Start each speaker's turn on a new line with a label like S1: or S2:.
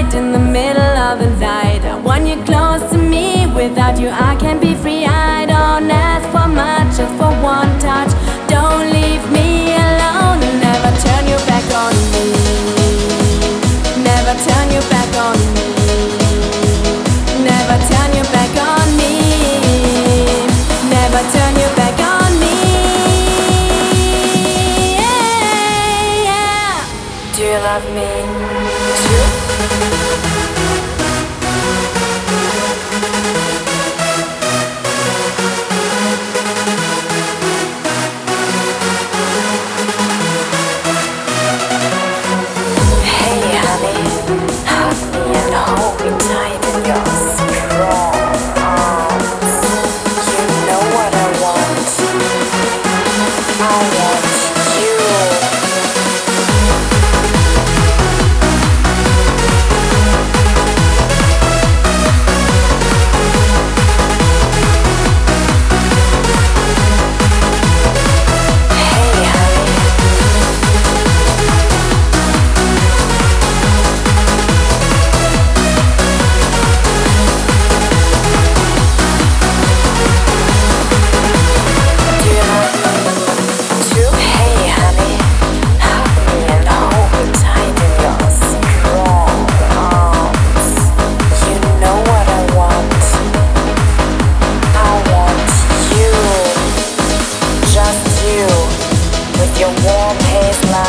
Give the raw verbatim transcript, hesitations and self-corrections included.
S1: night, in the middle of the night. I want you close to me. Without you I can't be free. I don't ask for much, just for one touch. Don't leave me alone, and never turn your back on me. Never turn your back on me. Never turn your back on me. Never turn your back on me. Yeah, yeah. Do you love me too?
S2: Your warm haze light.